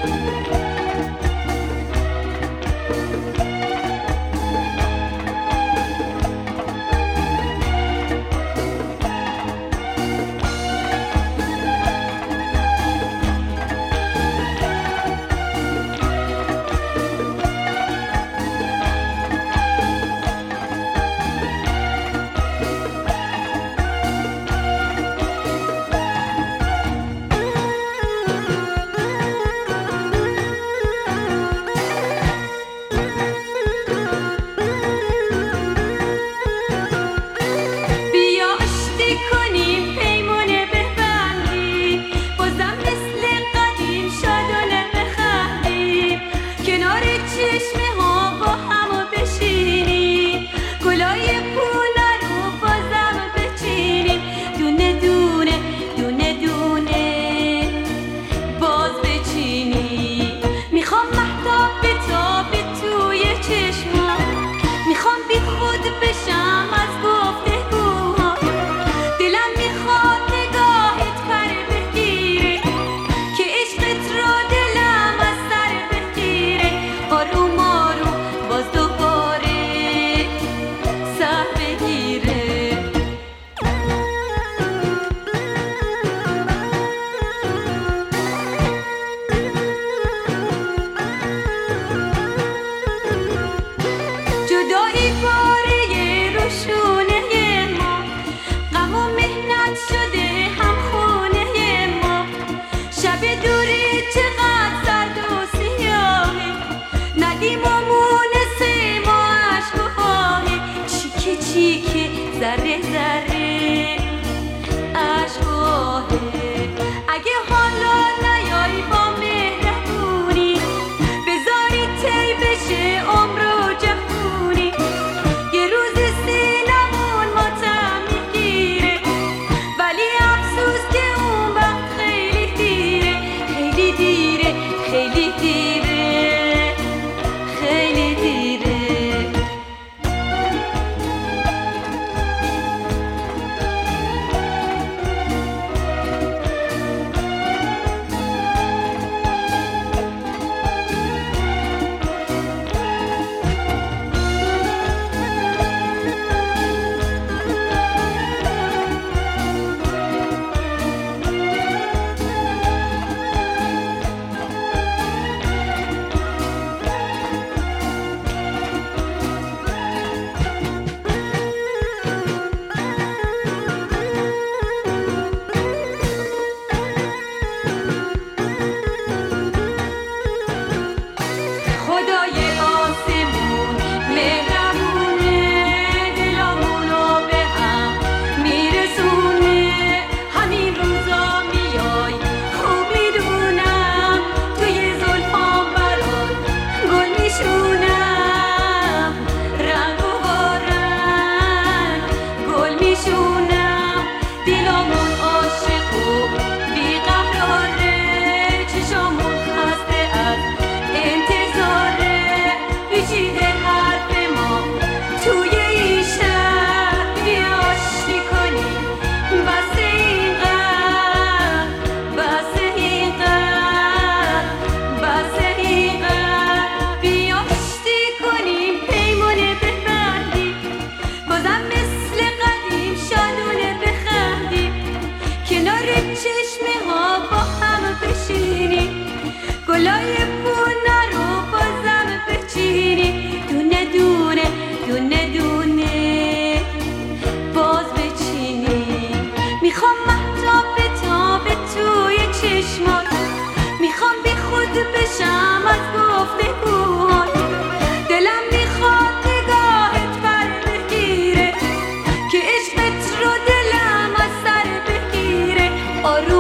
ذره ذره عشقاهه. اگه حالا نیایی با مهربونی بذاری تی بشه عمر و جوونی، یه روز سینمون ماتم میگیره ولی افسوس که اون وقت خیلی دیره، خیلی دیره، خیلی دیره، خیلی دیره. گلای پونه رو بازم بچینی، دونه دونه دونه دونه باز بچینی. میخوام مهتاب بتابه توی چشمات، میخوام بی خود بشم از گفتگوهات، دلم میخواد نگاهت بر بگیره که عشقت رو دلم از سر بگیره. آروم